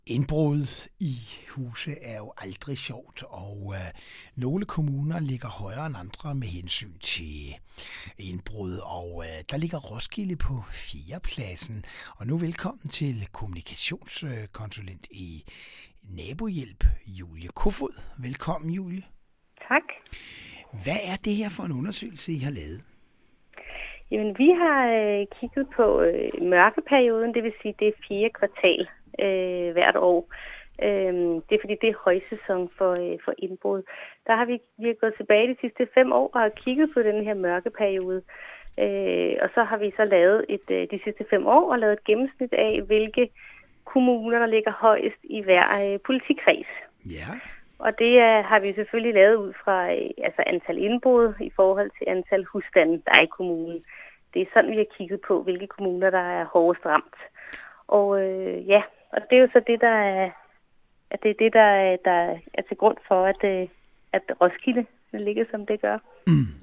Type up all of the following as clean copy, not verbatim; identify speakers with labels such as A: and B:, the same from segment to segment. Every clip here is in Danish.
A: Indbrud i huse er jo aldrig sjovt, og nogle kommuner ligger højere end andre med hensyn til indbrud, og der ligger Roskilde på 4. pladsen. Og nu velkommen til kommunikationskonsulent i Nabohjælp, Julie Kofod. Velkommen, Julie.
B: Tak.
A: Hvad er det her for en undersøgelse, I har lavet?
B: Jamen, vi har kigget på mørkeperioden, det vil sige, det er 4 kvartal hvert år. Det er fordi, det er højsæson for indbrud. Der har vi gået tilbage de sidste 5 år og har kigget på den her mørkeperiode. Og så har vi så lavet de sidste 5 år og lavet et gennemsnit af, hvilke kommuner, der ligger højest i hver politikreds.
A: Ja.
B: Og det har vi selvfølgelig lavet ud fra antal indbrud i forhold til antal husstande, der er i kommunen. Det er sådan, vi har kigget på, hvilke kommuner, der er hårdest ramt. Og og det er jo så det, der er til grund for, at Roskilde ligger, som det gør.
A: Mm.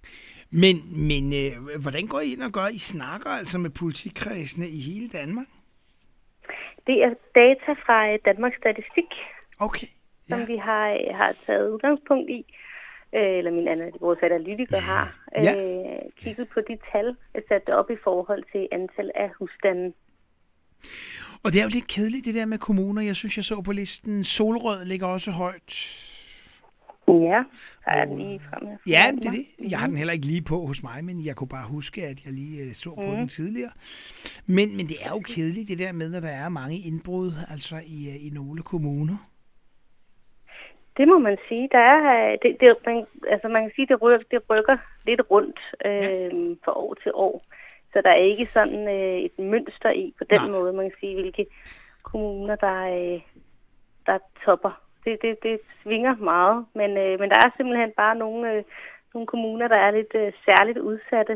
A: Men hvordan går I ind og gør? I snakker altså med politikredsene i hele Danmark?
B: Det er data fra Danmarks Statistik,
A: okay. Ja.
B: Som vi har taget udgangspunkt i. Eller vores analytikere har kigget på de tal, sat det op i forhold til antal af husstande.
A: Og det er jo lidt kedeligt, det der med kommuner. Jeg synes, jeg så på listen. Solrød ligger også højt.
B: Ja, der er lige fremme.
A: Ja, det er det. Jeg har den heller ikke lige på hos mig, men jeg kunne bare huske, at jeg lige så på den tidligere. Men det er jo kedeligt, det der med, at der er mange indbrud altså i nogle kommuner.
B: Det må man sige. Der er, man kan sige, det rykker lidt rundt fra år til år. Så der er ikke sådan et mønster i på den måde, man kan sige, hvilke kommuner, der topper. Det svinger meget, men der er simpelthen bare nogle kommuner, der er lidt særligt udsatte.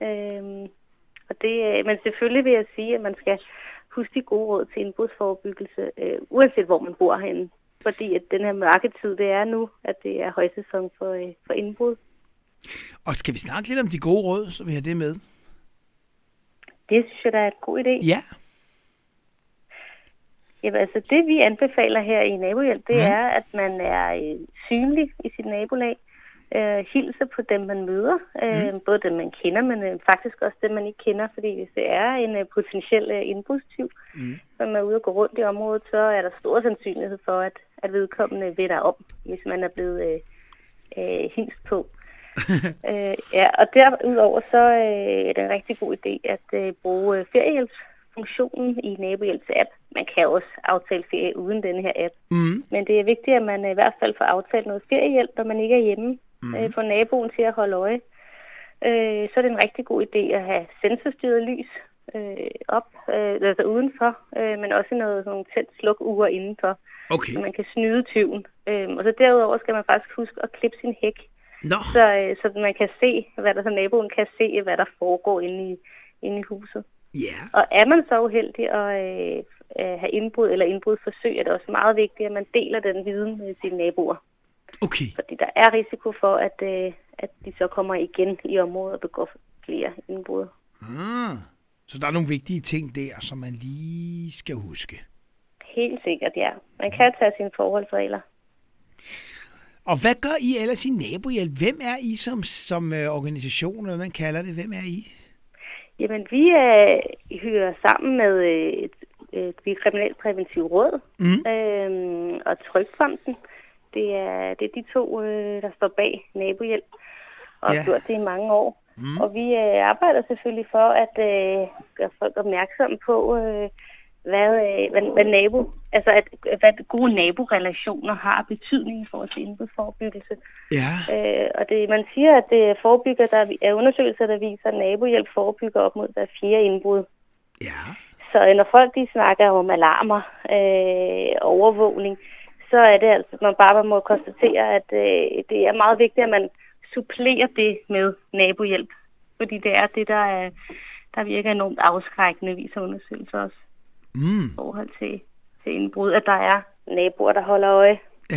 B: Men selvfølgelig vil jeg sige, at man skal huske de gode råd til indbrudsforebyggelse, uanset hvor man bor henne. Fordi at den her mørketid, det er nu, at det er højsæson for indbrud.
A: Og skal vi snakke lidt om de gode råd, så vi har det med?
B: Det synes jeg, der er en god idé.
A: Ja.
B: Jamen, altså det vi anbefaler her i Nabohjælp, det er, at man er synlig i sit nabolag. Hilser på dem, man møder. Både dem, man kender, men faktisk også dem, man ikke kender. Fordi hvis det er en potentiel indbrudstyv, som er ude og gå rundt i området, så er der stor sandsynlighed for, at vedkommende vender om, hvis man er blevet hilst på. Og derudover så er det en rigtig god idé at bruge feriehjælpsfunktionen i Nabohjælps app. Man kan også aftale ferie uden denne her app. Men det er vigtigt, at man i hvert fald får aftalt noget feriehjælp, når man ikke er hjemme. For naboen til at holde øje. Så er det en rigtig god idé at have sensorstyret lys op, altså udenfor, men også nogle tændt sluk-ure indenfor, så man kan snyde tyven. Og så derudover skal man faktisk huske at klippe sin hæk, så man kan se, så naboen kan se, hvad der foregår inde i huset.
A: Yeah.
B: Og er man så uheldig at have indbrud eller indbrudsforsøg, er det også meget vigtigt, at man deler den viden med sine naboer.
A: Okay.
B: Fordi der er risiko for, at de så kommer igen i området og begår flere indbrud.
A: Så der er nogle vigtige ting der, som man lige skal huske.
B: Helt sikkert, ja. Man kan tage sine forholdsregler.
A: Og hvad gør I ellers i Nabohjælp? Hvem er I som organisation, hvad man kalder det? Hvem er I?
B: Jamen, vi hører sammen med et kriminalpræventiv råd og Trygfonden. Det er de 2, der står bag Nabohjælp og har gjort det i mange år. Og vi arbejder selvfølgelig for at gøre folk opmærksomme på, hvad gode naborelationer har betydning i forhold til indbrudsforebyggelse.
A: Ja.
B: Og man siger, at det forebygger, der er undersøgelser, der viser, at Nabohjælp forebygger op mod hver 4 indbrud.
A: Ja.
B: Så når folk de snakker om alarmer, overvågning, så er det altså, man må konstatere, at det er meget vigtigt, at man supplerer det med Nabohjælp. Fordi det er det, der virker enormt afskrækkende, viser undersøgelser også. I forhold til indbrud, at der er naboer, der holder øje.
A: Ja.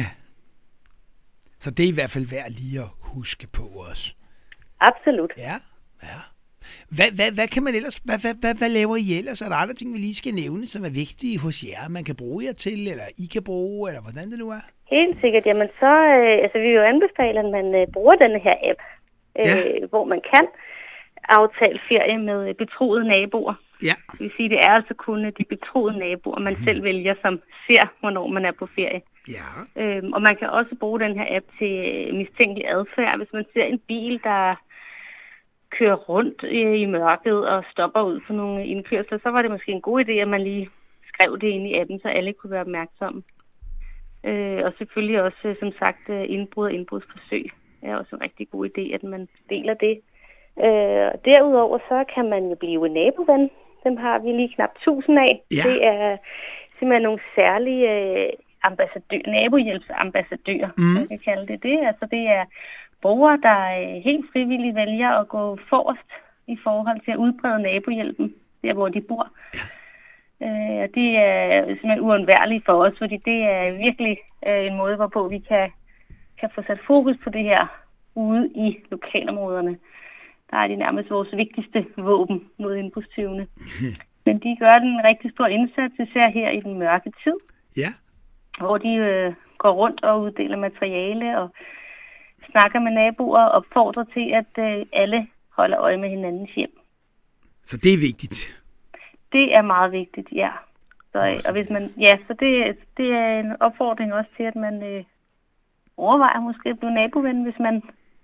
A: Så det er i hvert fald værd lige at huske på os.
B: Absolut.
A: Ja. Hvad kan man ellers, hvad laver I ellers? Er der andre ting, vi lige skal nævne, som er vigtige hos jer, man kan bruge jer til, eller I kan bruge, eller hvordan det nu er?
B: Helt sikkert. Jamen så, vi vil jo anbefale, at man bruger denne her app, hvor man kan aftale ferie med betroede naboer.
A: Ja.
B: Det vil sige, det er altså kun de betroede naboer, man selv vælger, som ser, hvornår man er på ferie.
A: Ja.
B: Og man kan også bruge den her app til mistænkelig adfærd. Hvis man ser en bil, der kører rundt i mørket og stopper ud på nogle indkørsler, så var det måske en god idé, at man lige skrev det ind i appen, så alle kunne være opmærksomme. Og selvfølgelig også, som sagt, indbrud og indbrudsforsøg er også en rigtig god idé, at man deler det. Derudover så kan man jo blive naboven. Dem har vi lige knap 1000 af.
A: Ja.
B: Det er simpelthen nogle særlige nabohjælpsambassadører, man kan kalde det det. Altså det er borgere, der helt frivilligt vælger at gå forrest i forhold til at udbrede nabohjælpen, der hvor de bor.
A: Ja.
B: Det er simpelthen uundværligt for os, fordi det er virkelig en måde, hvorpå vi kan få sat fokus på det her ude i lokalområderne. Der er de nærmest vores vigtigste våben mod indbrudstyvene. Men de gør en rigtig stor indsats, især her i den mørke tid.
A: Ja.
B: Hvor de går rundt og uddeler materiale og snakker med naboer og opfordrer til, at alle holder øje med hinandens hjem.
A: Så det er vigtigt?
B: Det er meget vigtigt, ja. Og hvis man, så det er en opfordring også til, at man overvejer måske at blive naboven, hvis man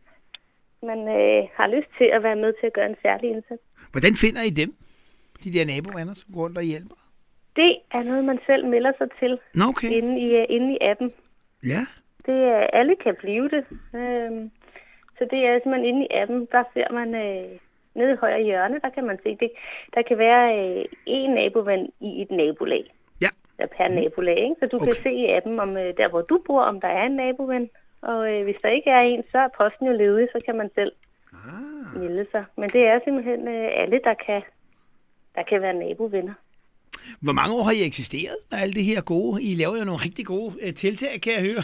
B: har lyst til at være med til at gøre en særlig indsats.
A: Hvordan finder I dem, de der nabovenner, som går rundt og hjælper?
B: Det er noget, man selv melder sig til inde i appen.
A: Ja.
B: Alle kan blive det. Så det er simpelthen inde i appen, der ser man nede i højre hjørne, der kan man se det. Der kan være en naboven i et nabolag.
A: Ja.
B: Der per nabolag, ikke? Så du kan se i appen, om der hvor du bor, om der er en naboven. Og hvis der ikke er en, så er posten jo ledig, så kan man selv melde sig. Men det er simpelthen alle, der kan være nabovenner.
A: Hvor mange år har I eksisteret med alt det her gode? I laver jo nogle rigtig gode tiltag, kan jeg høre.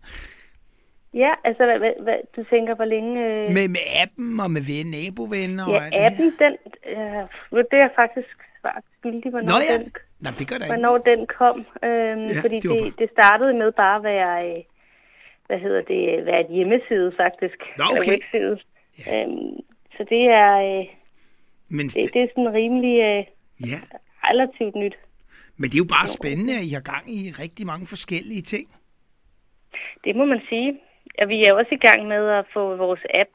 B: Ja, altså hvad du tænker, hvor længe...
A: Med appen og med nabovenner?
B: Ja,
A: og
B: appen, det er faktisk svært skyldig, hvornår den kom. Fordi det startede med bare at være... være et hjemmeside, faktisk. Eller webside.
A: Ja.
B: Så det er... det er sådan rimelig relativt nyt.
A: Men det er jo bare spændende, at I har gang i rigtig mange forskellige ting.
B: Det må man sige. Og vi er også i gang med at få vores app,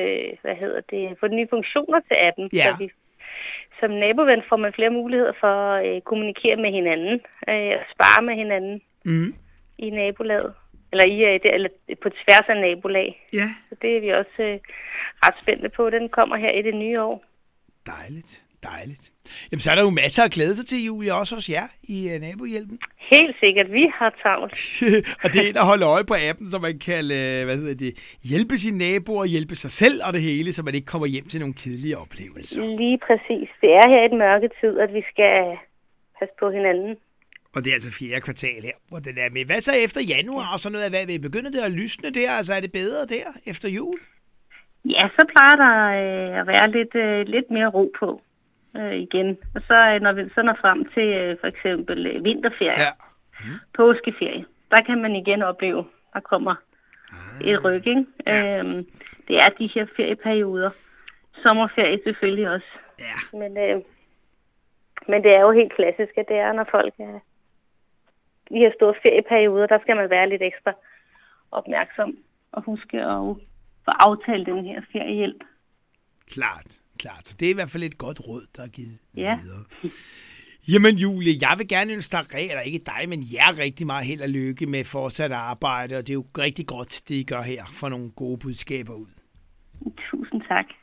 B: få nye funktioner til appen.
A: Ja.
B: Så som naboven får man flere muligheder for at kommunikere med hinanden, og spare med hinanden i nabolaget. Eller på tværs af nabolag.
A: Ja.
B: Så det er vi også ret spændte på. Den kommer her i det nye år.
A: Dejligt. Jamen, så er der jo masser at glæde sig til, Julie, også hos jer i nabohjælpen.
B: Helt sikkert. Vi har travlt.
A: Og det er en at holde øje på appen, så man kan hjælpe sine naboer, hjælpe sig selv og det hele, så man ikke kommer hjem til nogle kedelige oplevelser.
B: Lige præcis. Det er her et mørketid, at vi skal passe på hinanden.
A: Og det er altså 4. kvartal her, hvor den er med. Hvad så efter januar og sådan noget? Hvad vil begynde det at lysne der? Altså er det bedre der efter jul?
B: Ja, så plejer der at være lidt mere ro på igen. Og så når vi når frem til for eksempel vinterferie, påskeferie, der kan man igen opleve, der kommer et ryk, ikke? Det er de her ferieperioder. Sommerferie selvfølgelig også.
A: Ja.
B: Men det er jo helt klassisk, at det er, når folk er i de her store ferieperioder, der skal man være lidt ekstra opmærksom og huske at få aftalt den her feriehjælp.
A: Klart. Så det er i hvert fald et godt råd, der er givet videre. Jamen Julie, jeg vil gerne ønske dig, eller ikke dig, men jer rigtig meget held og lykke med fortsat arbejde, og det er jo rigtig godt, det I gør her, for nogle gode budskaber ud.
B: Tusind tak.